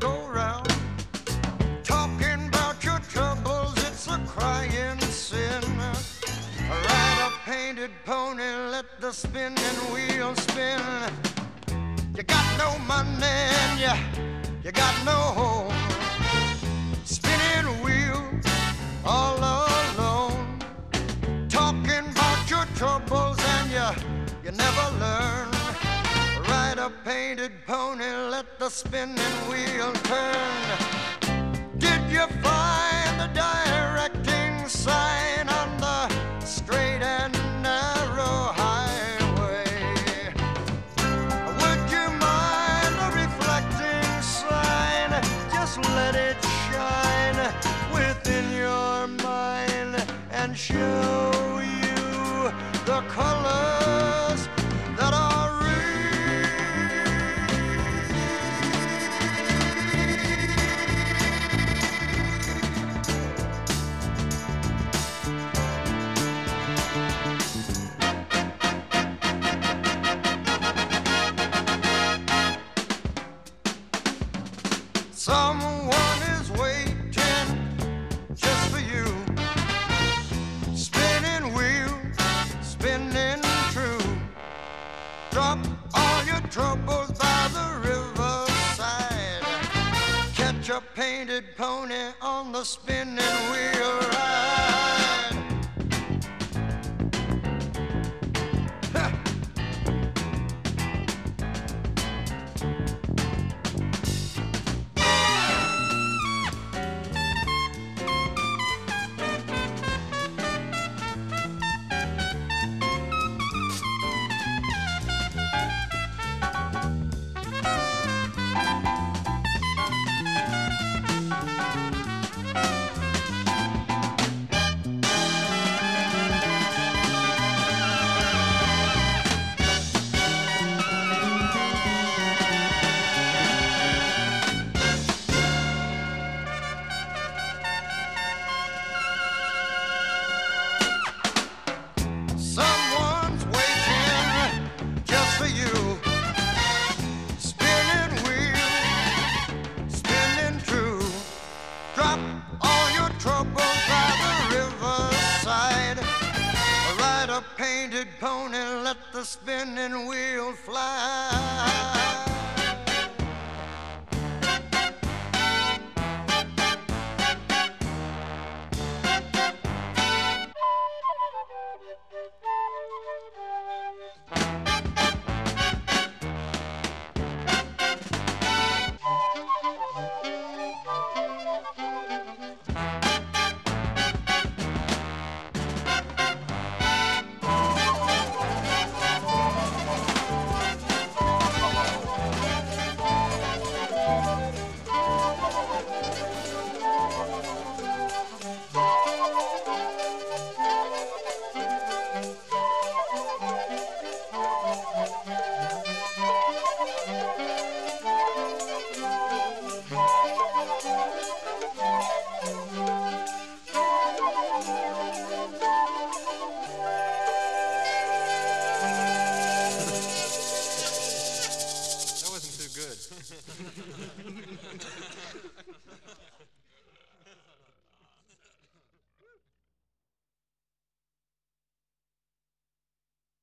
go round. Talking about your troubles, it's a crying sin. Ride a painted pony, let the spinning wheel spin. You got no money and you got no home. Spinning wheel all alone. Talking about your troubles and you never learn. Ride a painted pony, let the spinning wheel turn. Did you find the directing sign on the straight and narrow highway? Would you mind the reflecting sign? Just let it shine within your mind and show you the colors that are real. Someone is waiting just for you. Spinning wheel, spinning true. Drop all your troubles by the riverside. Catch a painted pony on the spinning wheel ride. Ha! Someone's waiting just for you. Spinning wheel, spinning true. Drop all your troubles by the riverside. Ride a painted pony, let the spinning wheel fly.